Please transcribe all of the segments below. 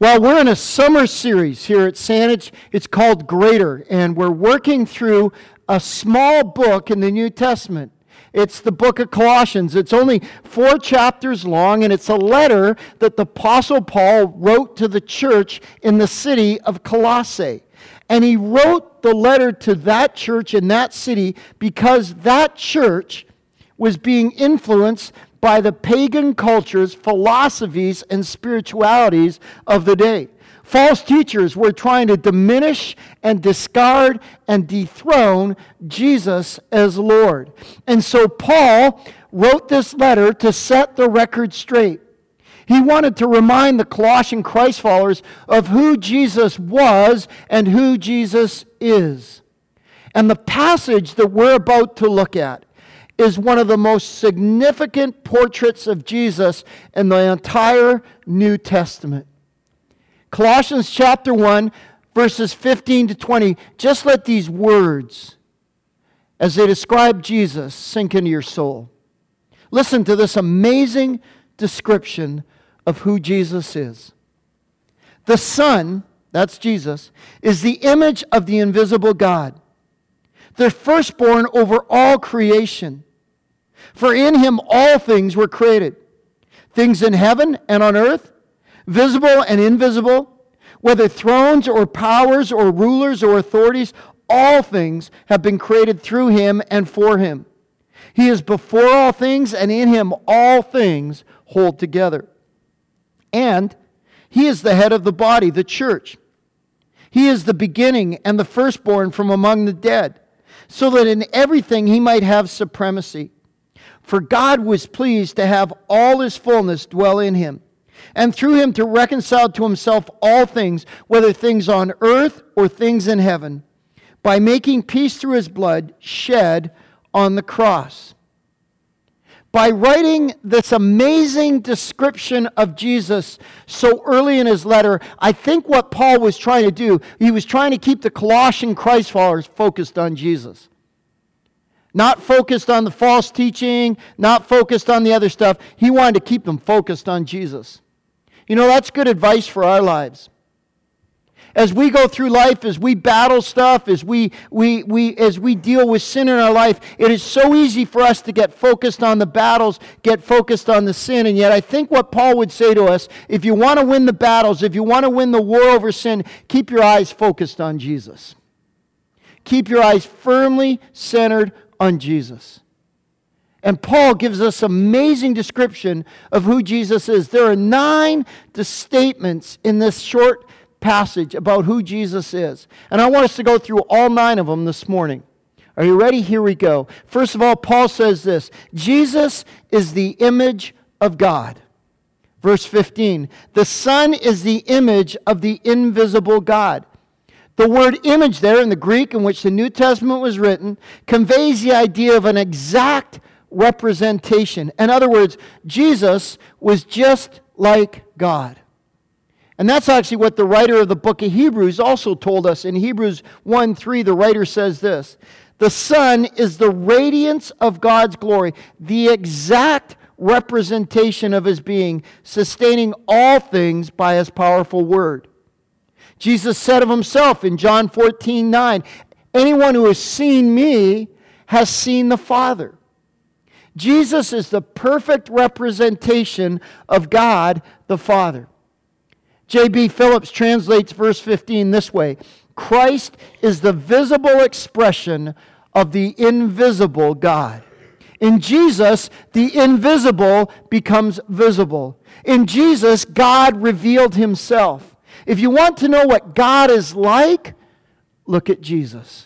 Well, we're in a summer series here at Saanich. It's called Greater, and we're working through a small book in the New Testament. It's the book of Colossians. It's only 4 chapters long, and it's a letter that the Apostle Paul wrote to the church in the city of Colossae. And he wrote the letter to that church in that city because that church was being influenced by the pagan cultures, philosophies, and spiritualities of the day. False teachers were trying to diminish and discard and dethrone Jesus as Lord. And so Paul wrote this letter to set the record straight. He wanted to remind the Colossian Christ followers of who Jesus was and who Jesus is. And the passage that we're about to look at is one of the most significant portraits of Jesus in the entire New Testament. Colossians chapter 1, verses 15 to 20. Just let these words, as they describe Jesus, sink into your soul. Listen to this amazing description of who Jesus is. The Son, that's Jesus, is the image of the invisible God, the firstborn over all creation. For in him all things were created, things in heaven and on earth, visible and invisible, whether thrones or powers or rulers or authorities, all things have been created through him and for him. He is before all things, and in him all things hold together. And he is the head of the body, the church. He is the beginning and the firstborn from among the dead, so that in everything he might have supremacy. For God was pleased to have all his fullness dwell in him, and through him to reconcile to himself all things, whether things on earth or things in heaven, by making peace through his blood shed on the cross. By writing this amazing description of Jesus so early in his letter, I think what Paul was trying to do, he was trying to keep the Colossian Christ followers focused on Jesus. Not focused on the false teaching, not focused on the other stuff. He wanted to keep them focused on Jesus. You know, that's good advice for our lives. As we go through life, as we battle stuff, as we deal with sin in our life, it is so easy for us to get focused on the battles, get focused on the sin. And yet I think what Paul would say to us, if you want to win the battles, if you want to win the war over sin, keep your eyes focused on Jesus. Keep your eyes firmly centered on Jesus. And Paul gives us amazing description of who Jesus is. There are 9 statements in this short passage about who Jesus is. And I want us to go through all 9 of them this morning. Are you ready? Here we go. First of all, Paul says this: Jesus is the image of God. Verse 15, the Son is the image of the invisible God. The word image there in the Greek in which the New Testament was written conveys the idea of an exact representation. In other words, Jesus was just like God. And that's actually what the writer of the book of Hebrews also told us. In Hebrews 1:3, the writer says this: the Son is the radiance of God's glory, the exact representation of his being, sustaining all things by his powerful word. Jesus said of himself in John 14:9, anyone who has seen me has seen the Father. Jesus is the perfect representation of God the Father. J.B. Phillips translates verse 15 this way: Christ is the visible expression of the invisible God. In Jesus, the invisible becomes visible. In Jesus, God revealed himself. If you want to know what God is like, look at Jesus.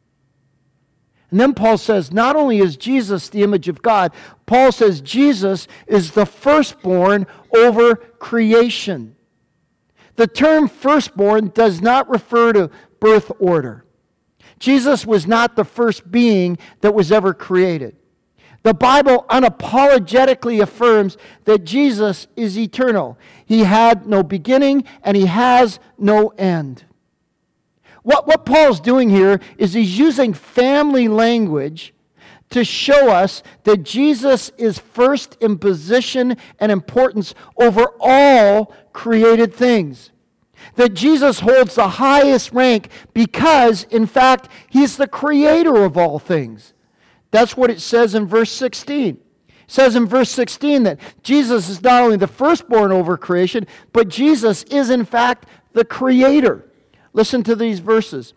And then Paul says, not only is Jesus the image of God, Paul says Jesus is the firstborn over creation. The term firstborn does not refer to birth order. Jesus was not the first being that was ever created. The Bible unapologetically affirms that Jesus is eternal. He had no beginning and he has no end. What Paul's doing here is he's using family language to show us that Jesus is first in position and importance over all created things. That Jesus holds the highest rank because, in fact, He's the creator of all things. That's what it says in verse 16. It says in verse 16 that Jesus is not only the firstborn over creation, but Jesus is, in fact, the creator. Listen to these verses.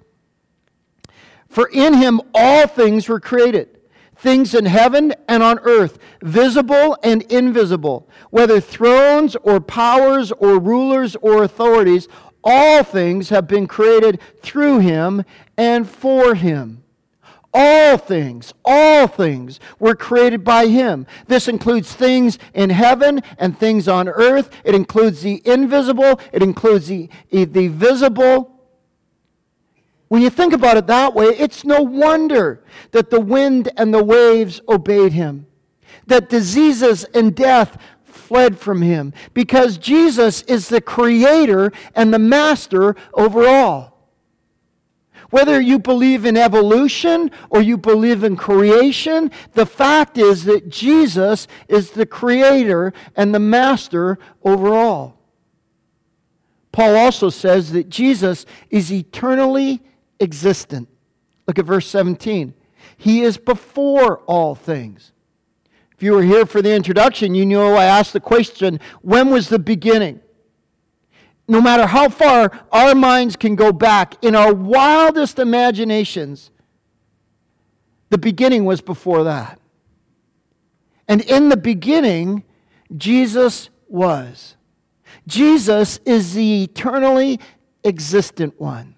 For in Him all things were created, things in heaven and on earth, visible and invisible, whether thrones or powers or rulers or authorities, all things have been created through Him and for Him. All things were created by Him. This includes things in heaven and things on earth. It includes the invisible. It includes the visible. When you think about it that way, it's no wonder that the wind and the waves obeyed Him, that diseases and death fled from Him, because Jesus is the creator and the master over all. Whether you believe in evolution or you believe in creation, the fact is that Jesus is the creator and the master over all. Paul also says that Jesus is eternally existent. Look at verse 17. He is before all things. If you were here for the introduction, you know I asked the question, when was the beginning? No matter how far our minds can go back, in our wildest imaginations, the beginning was before that. And in the beginning, Jesus was. Jesus is the eternally existent one.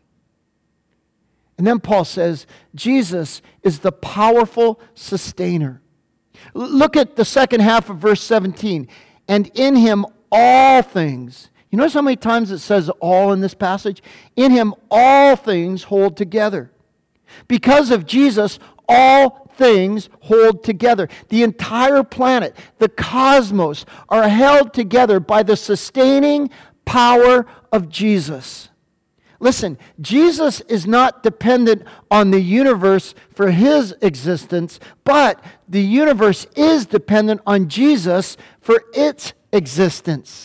And then Paul says, Jesus is the powerful sustainer. Look at the second half of verse 17. And in Him all things. You notice how many times it says all in this passage? In Him all things hold together. Because of Jesus, all things hold together. The entire planet, the cosmos, are held together by the sustaining power of Jesus. Listen, Jesus is not dependent on the universe for His existence, but the universe is dependent on Jesus for its existence.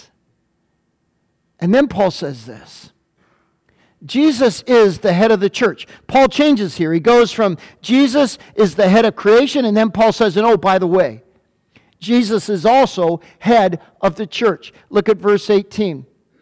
And then Paul says this. Jesus is the head of the church. Paul changes here. He goes from Jesus is the head of creation, and then Paul says, and oh, by the way, Jesus is also head of the church. Look at verse 18.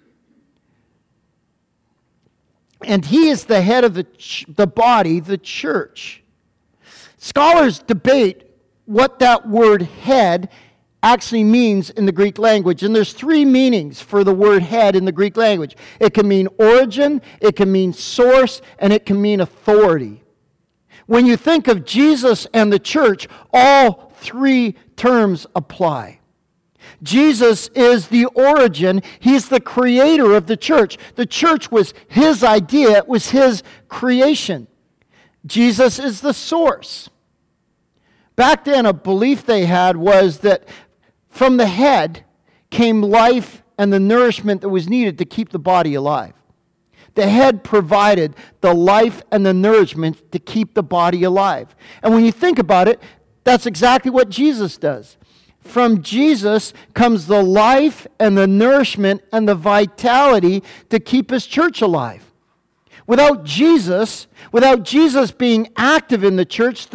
And He is the head of the body, the church. Scholars debate what that word head actually means in the Greek language. And there's three meanings for the word head in the Greek language. It can mean origin, it can mean source, and it can mean authority. When you think of Jesus and the church, all three terms apply. Jesus is the origin. He's the creator of the church. The church was His idea. It was His creation. Jesus is the source. Back then, a belief they had was that from the head came life and the nourishment that was needed to keep the body alive. The head provided the life and the nourishment to keep the body alive. And when you think about it, that's exactly what Jesus does. From Jesus comes the life and the nourishment and the vitality to keep His church alive. Without Jesus being active in the church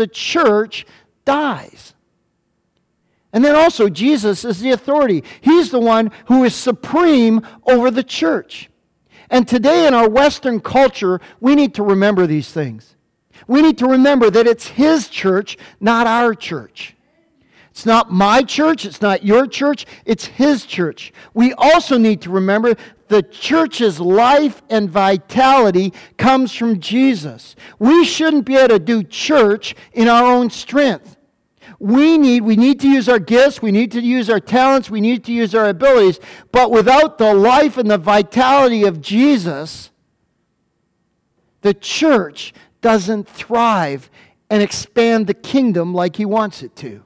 dies. And then also, Jesus is the authority. He's the one who is supreme over the church. And today in our Western culture, we need to remember these things. We need to remember that it's His church, not our church. It's not my church, it's not your church, it's His church. We also need to remember the church's life and vitality comes from Jesus. We shouldn't be able to do church in our own strength. We need to use our gifts, we need to use our talents, we need to use our abilities, but without the life and the vitality of Jesus, the church doesn't thrive and expand the kingdom like He wants it to.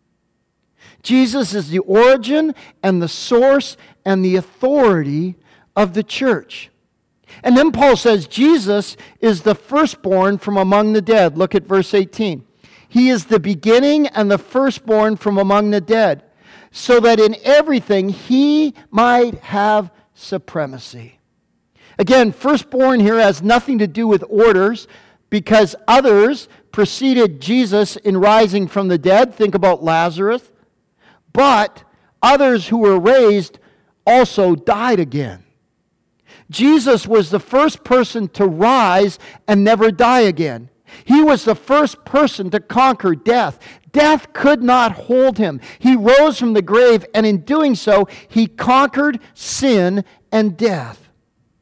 Jesus is the origin and the source and the authority of the church. And then Paul says Jesus is the firstborn from among the dead. Look at verse 18. He is the beginning and the firstborn from among the dead, so that in everything He might have supremacy. Again, firstborn here has nothing to do with orders, because others preceded Jesus in rising from the dead. Think about Lazarus. But others who were raised also died again. Jesus was the first person to rise and never die again. He was the first person to conquer death. Death could not hold him. He rose from the grave, and in doing so, he conquered sin and death.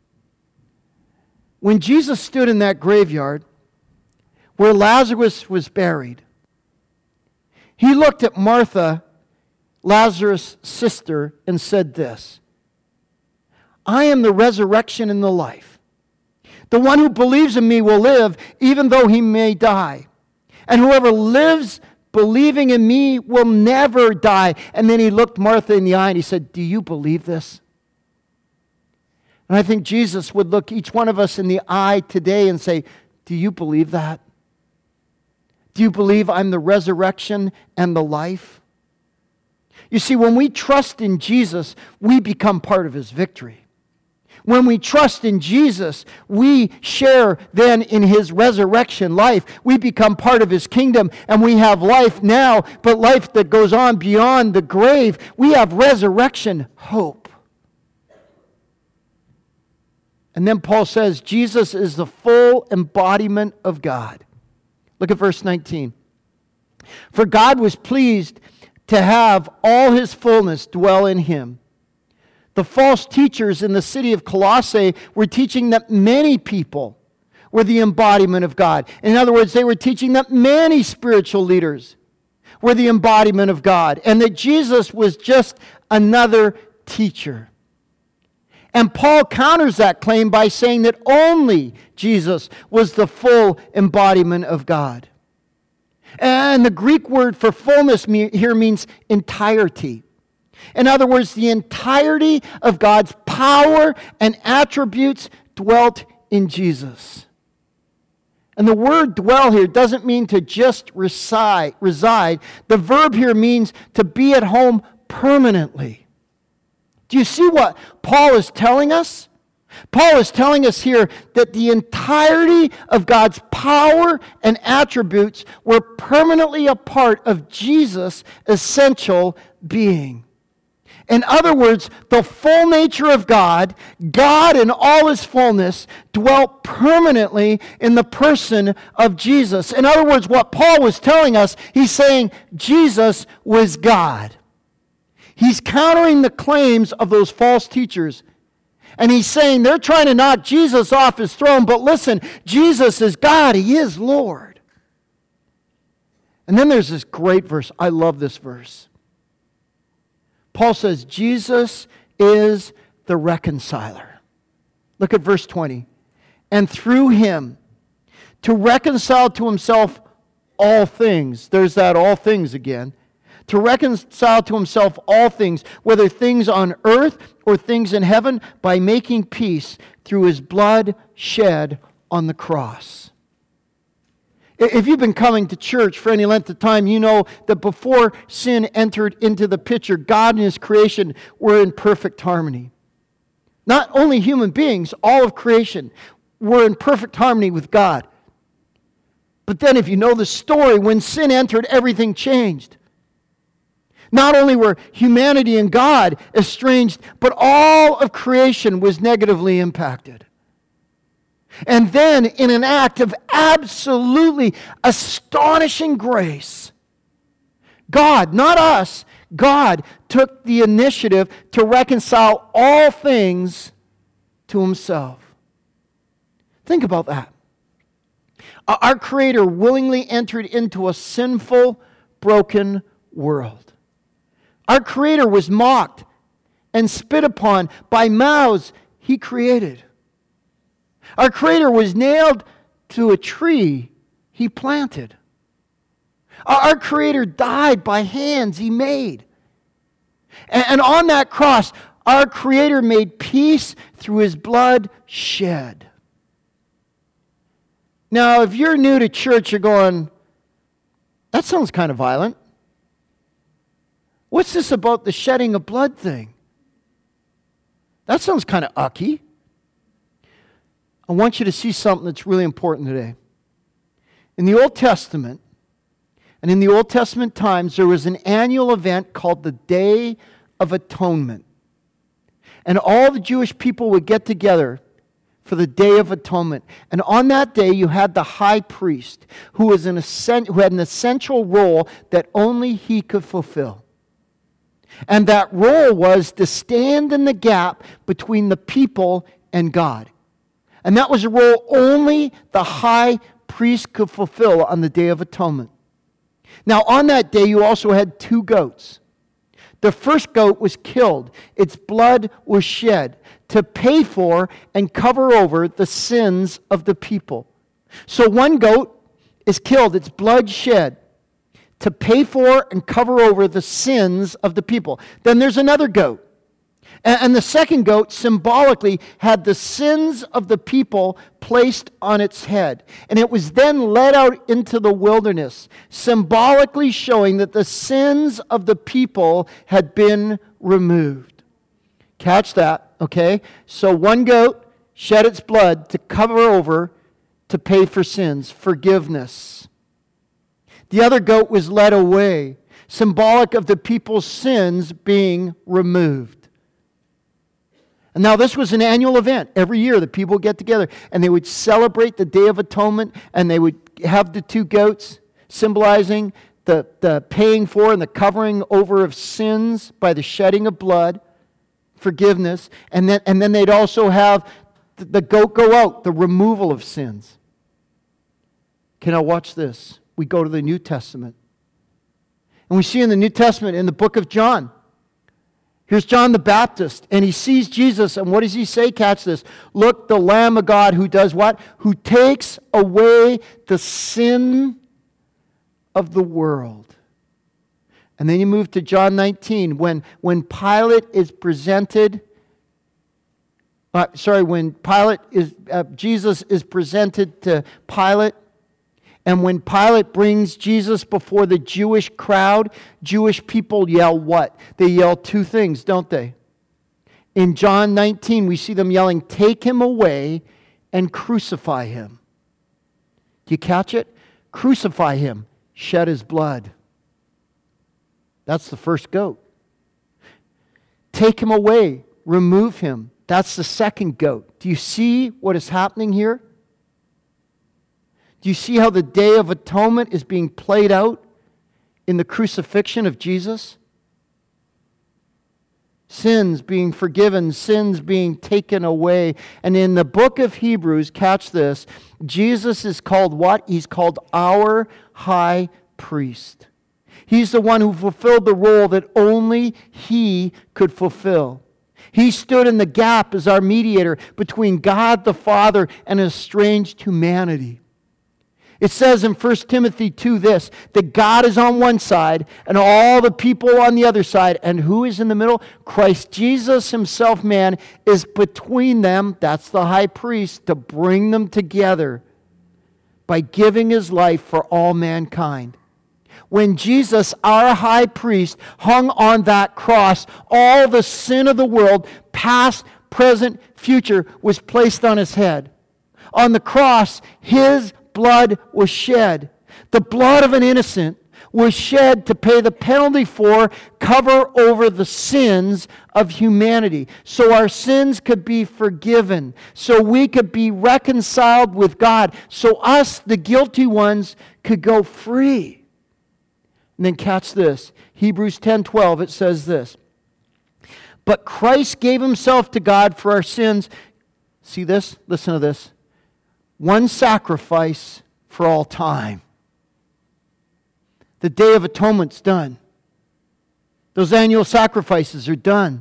When Jesus stood in that graveyard where Lazarus was buried, he looked at Martha, Lazarus' sister, and said this, "I am the resurrection and the life. The one who believes in me will live even though he may die. And whoever lives believing in me will never die." And then he looked Martha in the eye and he said, "Do you believe this?" And I think Jesus would look each one of us in the eye today and say, "Do you believe that? Do you believe I'm the resurrection and the life?" You see, when we trust in Jesus, we become part of his victory. When we trust in Jesus, we share then in his resurrection life. We become part of his kingdom, and we have life now, but life that goes on beyond the grave. We have resurrection hope. And then Paul says, Jesus is the full embodiment of God. Look at verse 19. "For God was pleased to have all his fullness dwell in him." The false teachers in the city of Colossae were teaching that many people were the embodiment of God. In other words, they were teaching that many spiritual leaders were the embodiment of God, and that Jesus was just another teacher. And Paul counters that claim by saying that only Jesus was the full embodiment of God. And the Greek word for fullness here means entirety. In other words, the entirety of God's power and attributes dwelt in Jesus. And the word dwell here doesn't mean to just reside. The verb here means to be at home permanently. Do you see what Paul is telling us? Paul is telling us here that the entirety of God's power and attributes were permanently a part of Jesus' essential being. In other words, the full nature of God, God in all his fullness, dwelt permanently in the person of Jesus. In other words, what Paul was telling us, he's saying Jesus was God. He's countering the claims of those false teachers. And he's saying they're trying to knock Jesus off his throne, but listen, Jesus is God. He is Lord. And then there's this great verse. I love this verse. Paul says, Jesus is the reconciler. Look at verse 20. "And through him, to reconcile to himself all things." There's that all things again. "To reconcile to himself all things, whether things on earth or things in heaven, by making peace through his blood shed on the cross." If you've been coming to church for any length of time, you know that before sin entered into the picture, God and his creation were in perfect harmony. Not only human beings, all of creation were in perfect harmony with God. But then if you know the story, when sin entered, everything changed. Not only were humanity and God estranged, but all of creation was negatively impacted. And then, in an act of absolutely astonishing grace, God, not us, God took the initiative to reconcile all things to himself. Think about that. Our Creator willingly entered into a sinful, broken world. Our Creator was mocked and spit upon by mouths he created. Our Creator was nailed to a tree he planted. Our Creator died by hands he made. And on that cross, our Creator made peace through his blood shed. Now, if you're new to church, you're going, that sounds kind of violent. What's this about the shedding of blood thing? That sounds kind of ucky. I want you to see something that's really important today. In the Old Testament, and in the Old Testament times, there was an annual event called the Day of Atonement. And all the Jewish people would get together for the Day of Atonement. And on that day, you had the high priest, who had an essential role that only he could fulfill. And that role was to stand in the gap between the people and God. And that was a role only the high priest could fulfill on the Day of Atonement. Now, on that day, you also had 2 goats. The first goat was killed. Its blood was shed to pay for and cover over the sins of the people. So one goat is killed, its blood shed to pay for and cover over the sins of the people. Then there's another goat. And the second goat symbolically had the sins of the people placed on its head. And it was then led out into the wilderness, symbolically showing that the sins of the people had been removed. Catch that, okay? So one goat shed its blood to cover over, to pay for sins, forgiveness. The other goat was led away, symbolic of the people's sins being removed. And now this was an annual event. Every year the people would get together and they would celebrate the Day of Atonement, and they would have the 2 goats symbolizing the paying for and the covering over of sins by the shedding of blood, forgiveness, and then they'd also have the goat go out, the removal of sins. Okay, now watch this. We go to the New Testament. And we see in the New Testament, in the book of John, here's John the Baptist, and he sees Jesus, and what does he say? Catch this. Look, the Lamb of God who does what? Who takes away the sin of the world. And then you move to John 19, when Pilate is presented, Jesus is presented to Pilate. And when Pilate brings Jesus before the Jewish crowd, Jewish people yell what? They yell 2 things, don't they? In John 19, we see them yelling, "Take him away and crucify him." Do you catch it? Crucify him, shed his blood. That's the first goat. Take him away, remove him. That's the second goat. Do you see what is happening here? Do you see how the Day of Atonement is being played out in the crucifixion of Jesus? Sins being forgiven, sins being taken away. And in the book of Hebrews, catch this, Jesus is called what? He's called our high priest. He's the one who fulfilled the role that only he could fulfill. He stood in the gap as our mediator between God the Father and estranged humanity. It says in 1 Timothy 2 this, that God is on one side and all the people on the other side. And who is in the middle? Christ Jesus himself, man, is between them. That's the high priest, to bring them together by giving his life for all mankind. When Jesus, our high priest, hung on that cross, all the sin of the world, past, present, future, was placed on his head. On the cross, his blood was shed. The blood of an innocent was shed to pay the penalty for, cover over the sins of humanity. So our sins could be forgiven. So we could be reconciled with God. So us, the guilty ones, could go free. And then catch this. Hebrews 10:12, it says this. But Christ gave himself to God for our sins. See this? Listen to this. One sacrifice for all time. The Day of Atonement's done. Those annual sacrifices are done.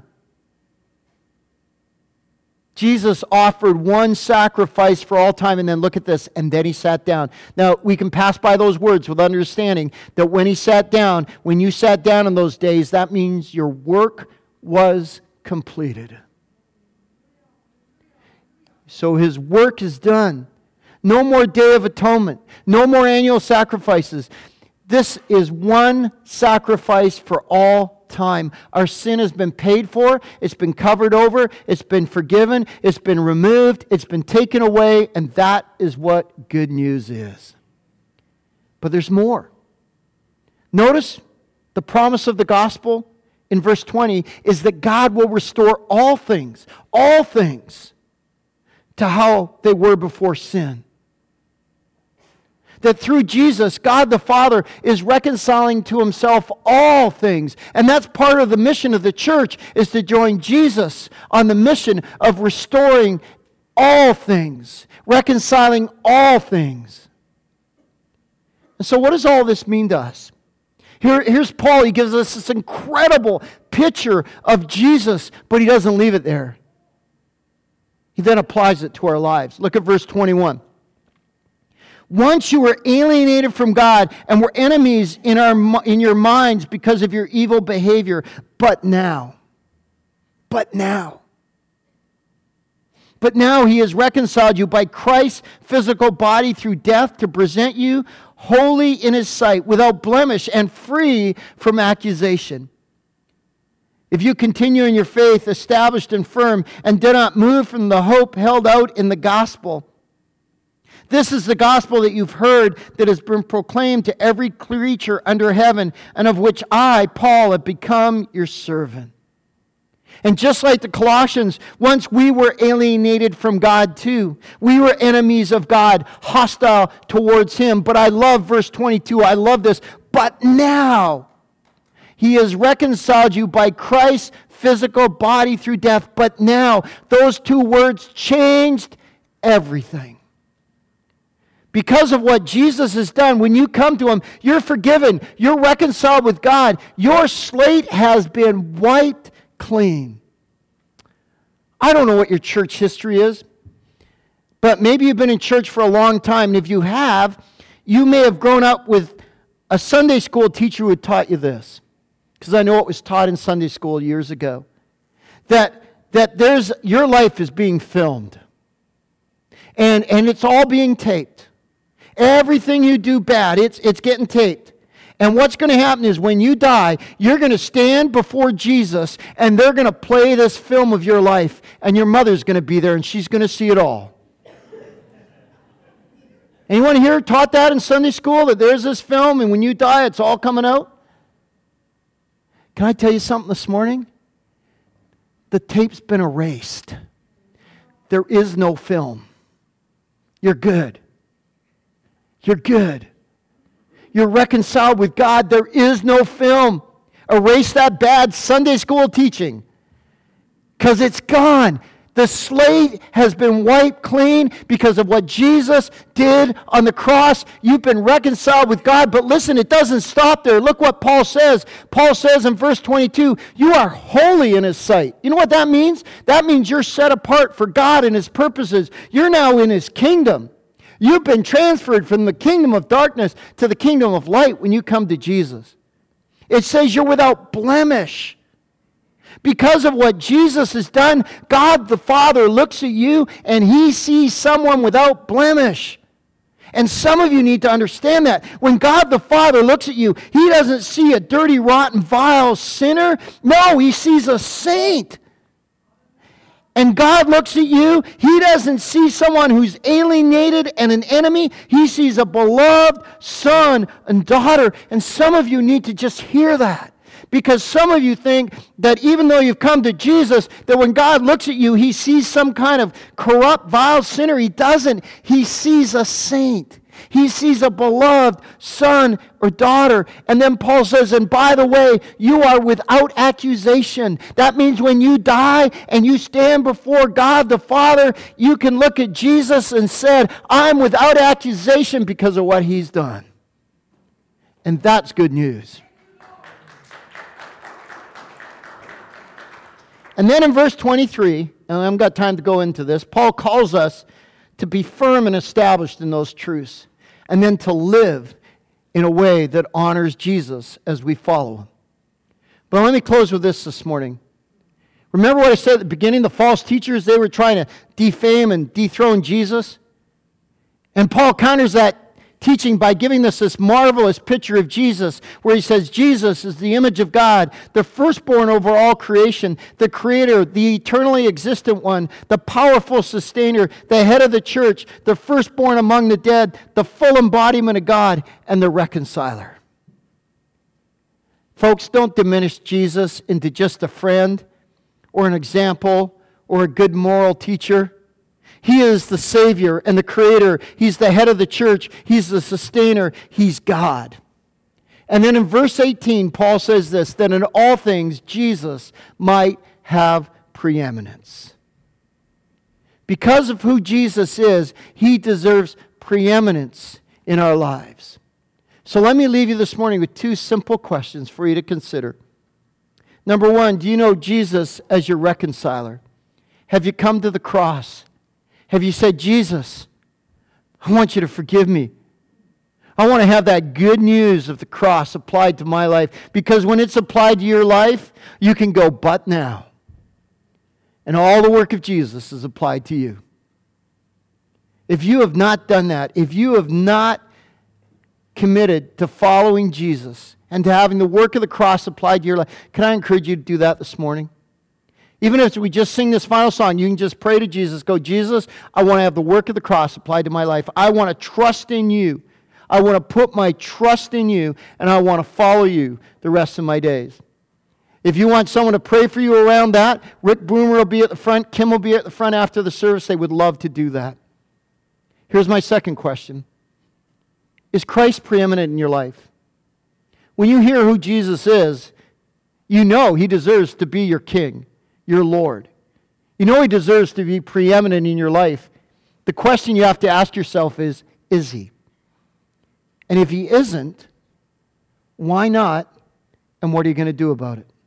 Jesus offered one sacrifice for all time, and then look at this, and then he sat down. Now, we can pass by those words with understanding that when he sat down, when you sat down in those days, that means your work was completed. So his work is done. No more Day of Atonement. No more annual sacrifices. This is one sacrifice for all time. Our sin has been paid for, it's been covered over, it's been forgiven, it's been removed, it's been taken away, and that is what good news is. But there's more. Notice the promise of the gospel in verse 20 is that God will restore all things to how they were before sin. That through Jesus, God the Father is reconciling to himself all things. And that's part of the mission of the church, is to join Jesus on the mission of restoring all things, reconciling all things. And so what does all this mean to us? Here's Paul. He gives us this incredible picture of Jesus, but he doesn't leave it there. He then applies it to our lives. Look at verse 21. Once you were alienated from God and were enemies in your minds because of your evil behavior, but now he has reconciled you by Christ's physical body through death to present you holy in his sight, without blemish and free from accusation. If you continue in your faith, established and firm, and do not move from the hope held out in the gospel. This is the gospel that you've heard, that has been proclaimed to every creature under heaven, and of which I, Paul, have become your servant. And just like the Colossians, once we were alienated from God too. We were enemies of God, hostile towards him. But I love verse 22. I love this. But now he has reconciled you by Christ's physical body through death. But now, those two words changed everything. Because of what Jesus has done, when you come to him, you're forgiven. You're reconciled with God. Your slate has been wiped clean. I don't know what your church history is, but maybe you've been in church for a long time, and if you have, you may have grown up with a Sunday school teacher who had taught you this, because I know it was taught in Sunday school years ago, that your life is being filmed, and it's all being taped. Everything you do bad, it's getting taped. And what's going to happen is when you die, you're going to stand before Jesus, and they're going to play this film of your life, and your mother's going to be there, and she's going to see it all. Anyone here taught that in Sunday school, that there's this film, and when you die, it's all coming out? Can I tell you something this morning? The tape's been erased. There is no film. You're good. You're good. You're reconciled with God. There is no film. Erase that bad Sunday school teaching, because it's gone. The slate has been wiped clean because of what Jesus did on the cross. You've been reconciled with God. But listen, it doesn't stop there. Look what Paul says. Paul says in verse 22, you are holy in his sight. You know what that means? That means you're set apart for God and his purposes. You're now in his kingdom. You've been transferred from the kingdom of darkness to the kingdom of light when you come to Jesus. It says you're without blemish. Because of what Jesus has done, God the Father looks at you and he sees someone without blemish. And some of you need to understand that. When God the Father looks at you, he doesn't see a dirty, rotten, vile sinner. No, he sees a saint. And God looks at you, he doesn't see someone who's alienated and an enemy. He sees a beloved son and daughter. And some of you need to just hear that. Because some of you think that even though you've come to Jesus, that when God looks at you, he sees some kind of corrupt, vile sinner. He doesn't. He sees a saint. He sees a beloved son or daughter. And then Paul says, and by the way, you are without accusation. That means when you die and you stand before God the Father, you can look at Jesus and say, I'm without accusation because of what he's done. And that's good news. And then in verse 23, and I haven't got time to go into this, Paul calls us to be firm and established in those truths, and then to live in a way that honors Jesus as we follow him. But let me close with this morning. Remember what I said at the beginning? The false teachers, they were trying to defame and dethrone Jesus. And Paul counters that teaching by giving us this marvelous picture of Jesus, where he says Jesus is the image of God, the firstborn over all creation, the creator, the eternally existent one, the powerful sustainer, the head of the church, the firstborn among the dead, the full embodiment of God, and the reconciler. Folks, don't diminish Jesus into just a friend or an example or a good moral teacher. He is the Savior and the Creator. He's the head of the church. He's the sustainer. He's God. And then in verse 18, Paul says this, that in all things Jesus might have preeminence. Because of who Jesus is, he deserves preeminence in our lives. So let me leave you this morning with two simple questions for you to consider. Number one, do you know Jesus as your reconciler? Have you come to the cross? Have you said, Jesus, I want you to forgive me. I want to have that good news of the cross applied to my life. Because when it's applied to your life, you can go, but now. And all the work of Jesus is applied to you. If you have not done that, if you have not committed to following Jesus and to having the work of the cross applied to your life, can I encourage you to do that this morning? Even if we just sing this final song, you can just pray to Jesus. Go, Jesus, I want to have the work of the cross applied to my life. I want to trust in you. I want to put my trust in you, and I want to follow you the rest of my days. If you want someone to pray for you around that, Rick Boomer will be at the front. Kim will be at the front after the service. They would love to do that. Here's my second question. Is Christ preeminent in your life? When you hear who Jesus is, you know he deserves to be your king, your Lord. You know he deserves to be preeminent in your life. The question you have to ask yourself is he? And if he isn't, why not? And what are you going to do about it?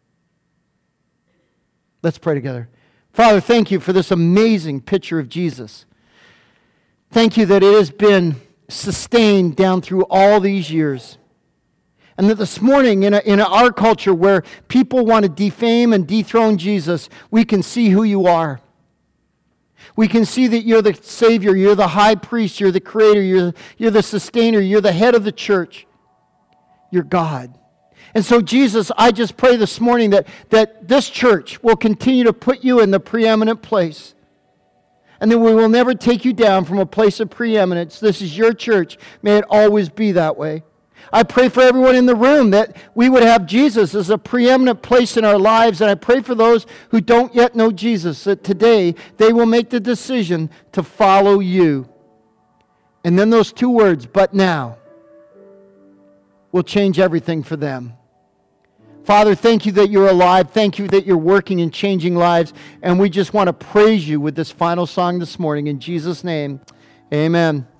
Let's pray together. Father, thank you for this amazing picture of Jesus. Thank you that it has been sustained down through all these years. And that this morning, in our culture where people want to defame and dethrone Jesus, we can see who you are. We can see that you're the Savior, you're the high priest, you're the creator, you're the sustainer, you're the head of the church. You're God. And so, Jesus, I just pray this morning that this church will continue to put you in the preeminent place. And that we will never take you down from a place of preeminence. This is your church. May it always be that way. I pray for everyone in the room that we would have Jesus as a preeminent place in our lives. And I pray for those who don't yet know Jesus, that today they will make the decision to follow you. And then those two words, but now, will change everything for them. Father, thank you that you're alive. Thank you that you're working and changing lives. And we just want to praise you with this final song this morning. In Jesus' name, amen.